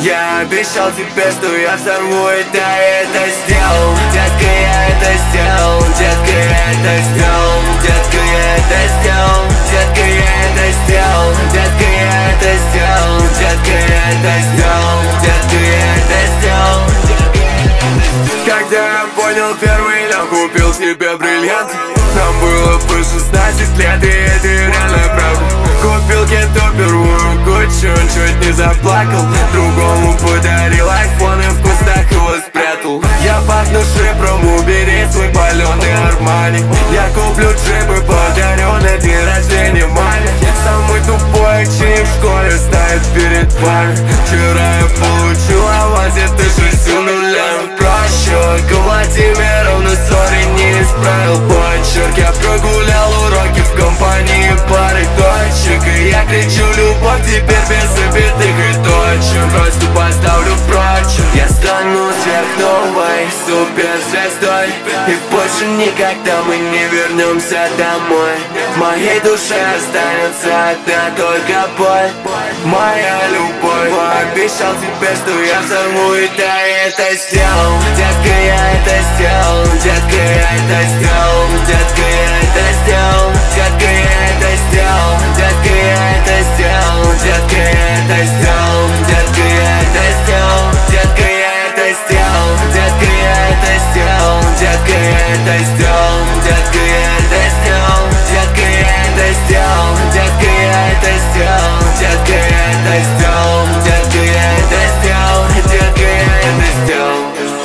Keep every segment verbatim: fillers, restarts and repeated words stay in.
Я обещал тебе, что я взорву это, я это сделал. Детка, я это сделал. Детка, я это сделал. Детка, я это сделал. Детка, я это сделал. Детка, я это сделал. Детка, я это сделал. Детка, я это сделал. Когда я понял первый, я купил себе бриллиант. Нам было по шестнадцать лет, и это реально правда. Купил кенту первую Гуччи, он чуть не заплакал. Другому подарил айфон и в кустах его спрятал. Я пахну шипром, убери свой паленый Армани. Я куплю джип и подарю на день рождения маме. Самый тупой ученик в школе стоит перед вами. Вчера я получил аванс, это шестью нулями. Прощу Владимировну, сори, не исправил почерк. Я прогулял уроки в компании пары точек. И я кричу любовь теперь без забитых и точек. Просто поставлю прочим. Я стану сверхновой суперзвездой, и больше никогда мы не вернемся домой. В моей душе останется одна только боль. Моя любовь. Обещал тебе, что я взорву, и да, я это сделал. Детка, я это сделал. Детка, я это сделал. Детка, я это сделал. Детка, я это сделал. Детка, я это сделал. Детка, я это сделал. Детка, я это сделал. Детка, я это сделал. Детка, я это сделал. Детка, я это сделал. Детка, я это сделал. Детка, я это сделал. Детка, я это сделал. Детка, я это сделал. Детка, я это сделал. Детка, я это сделал.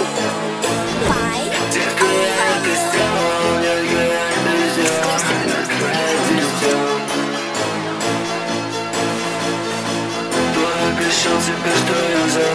Детка, я это сделал. Детка, я это сделал. Ты обещал себе, что я взорву.